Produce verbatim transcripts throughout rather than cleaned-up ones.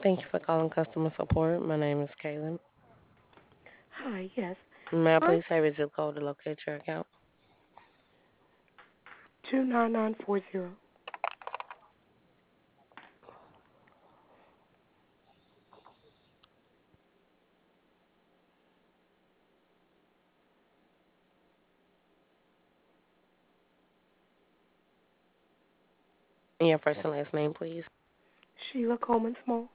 Thank you for calling customer support. My name is Kaylin. Hi, yes. May I I'm please have your zip code to locate your account two nine nine four zero. and your first and last name, please? Sheila Coleman Small.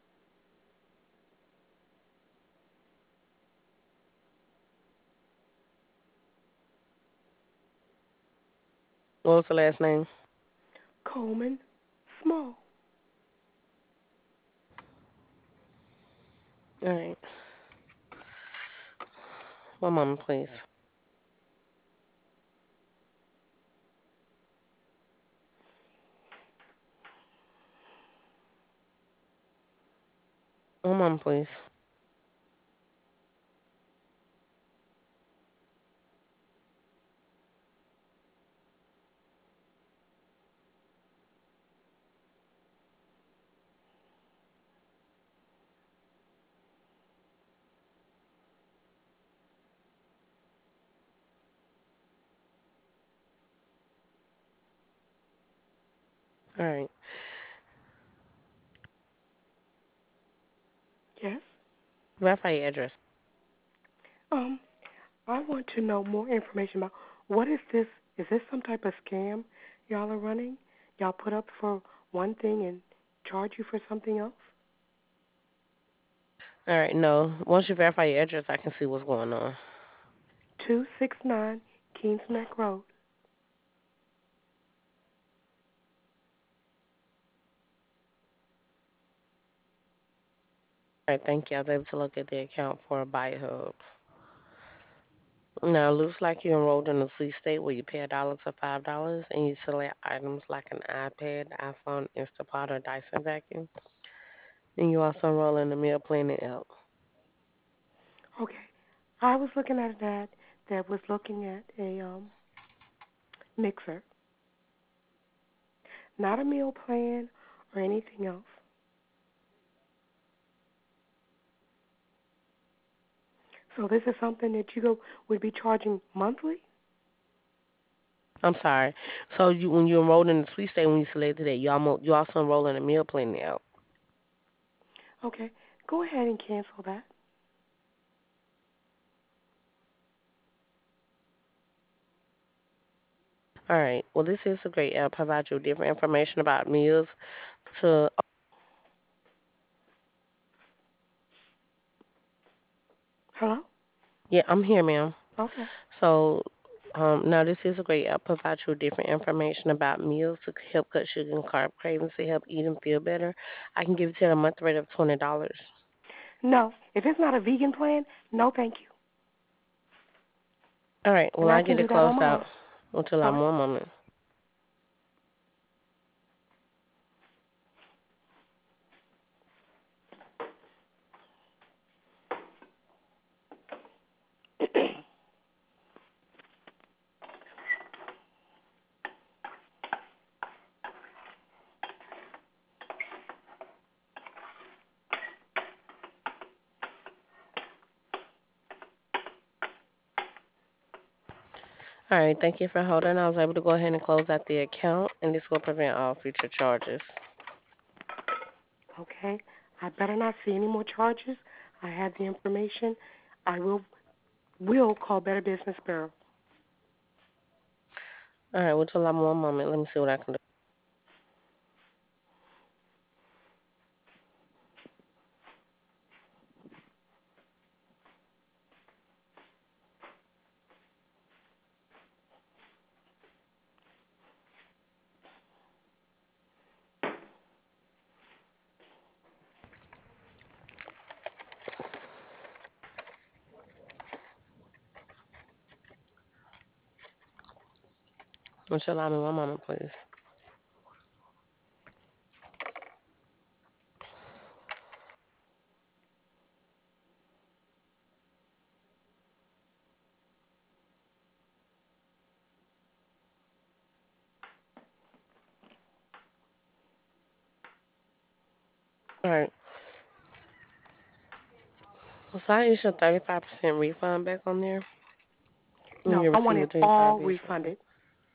What was the last name? Coleman Small. All right. One moment, please. One moment, please. All right. Yes. Verify your address. Um, I want to know more information about what is this? Is this some type of scam y'all are running? Y'all put up for one thing and charge you for something else? All right. No. Once you verify your address, I can see what's going on. two six nine Kings Neck Road. All right. Thank you. I was able to look at the account for a Buy Hub. Now, it looks like you enrolled in a sweet state where you pay a dollar to five dollars and you select items like an iPad, iPhone, Instapot, or Dyson vacuum. And you also enroll in the Meal Planning app. Okay. I was looking at an ad that was looking at a um mixer, not a meal plan or anything else. So this is something that you go would be charging monthly? I'm sorry. So you, when you enrolled in the sweet state, when you selected it, you almost you also enroll in a meal plan now. Okay. Go ahead and cancel that. All right. Well, this is a great app. Provide you with different information about meals. To Hello? yeah, I'm here, ma'am. Okay. So um, now this is a great app. Provide you with different information about meals to help cut sugar and carb cravings to help eat and feel better. I can give it to you at a month rate of twenty dollars. No. If it's not a vegan plan, no thank you. All right. Well, And I I can get do it that on closed my own. out until All I'm right. one moment. All right. Thank you for holding. I was able to go ahead and close out the account, and this will prevent all future charges. Okay. I better not see any more charges. I have the information. I will will call Better Business Bureau. All right. Well, till I'm one moment. Let me see what I can do. Just allow me one moment, please. All right. So I issue a thirty-five percent refund back on there, and No, you I want receive a it twenty-five all business day. refunded.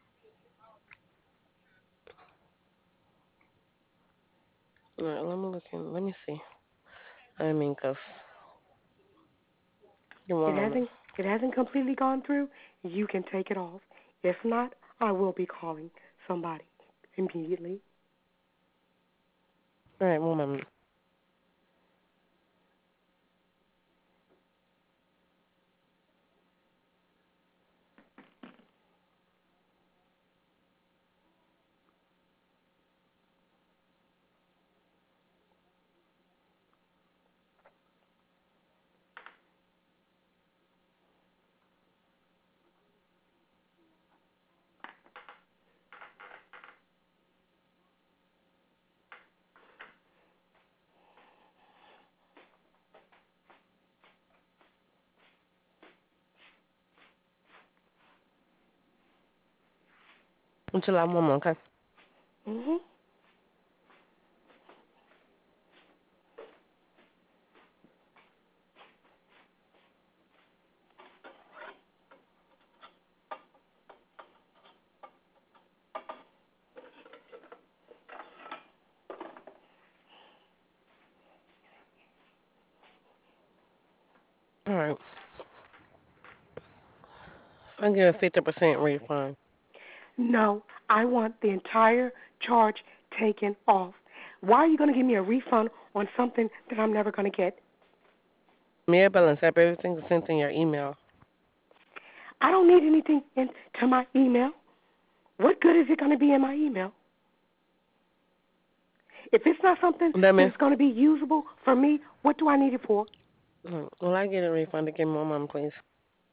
All right, let me look in. Let me see. I mean, cause give me one It moment. hasn't it hasn't completely gone through. You can take it off. If not, I will be calling somebody immediately. All right, one moment. Until I'm one more, okay? Mhm. All right. So I get a fifty percent refund. No, I want the entire charge taken off. Why are you going to give me a refund on something that I'm never going to get? Mail balance app, everything is sent in your email. I don't need anything into my email. What good is it going to be in my email? If it's not something That that mean, is going to be usable for me, what do I need it for? mm, will I get a refund to give me more money, please?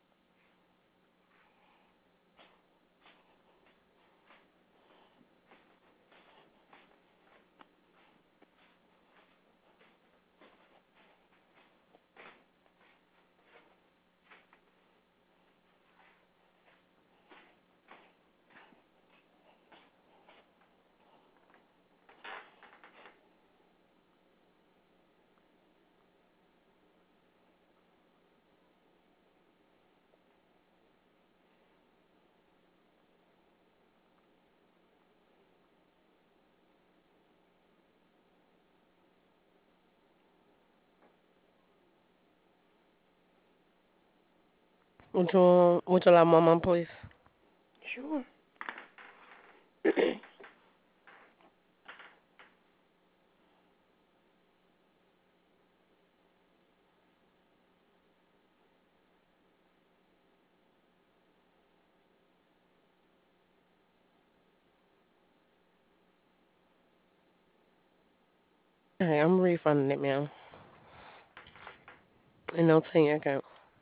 Would you, would you like more money, please? Sure. All right, I'm refunding it, man. And no ten your account.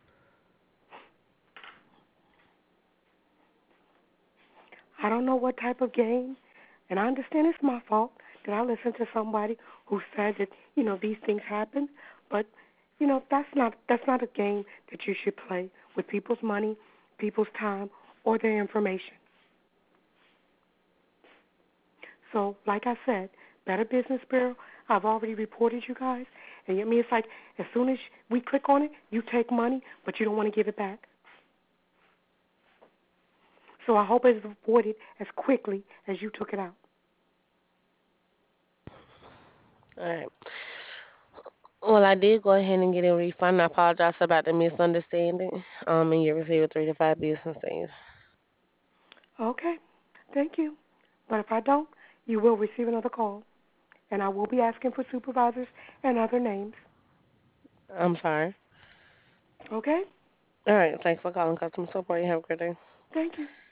I don't know what type of game, and I understand it's my fault that I listened to somebody who said that you know these things happen, but you know that's not that's not a game that you should play with people's money, people's time, or their information. So, like I said, Better Business Bureau, I've already reported you guys, and I mean it's like as soon as we click on it, you take money, but you don't want to give it back. So I hope it's reported as quickly as you took it out. All right. Well, I did go ahead and get a refund. I apologize about the misunderstanding. Um, and you receive three to five business days. Okay, thank you. But if I don't, you will receive another call, and I will be asking for supervisors and other names. I'm sorry. Okay? All right. Thanks for calling customer support. You have a great day. Thank you.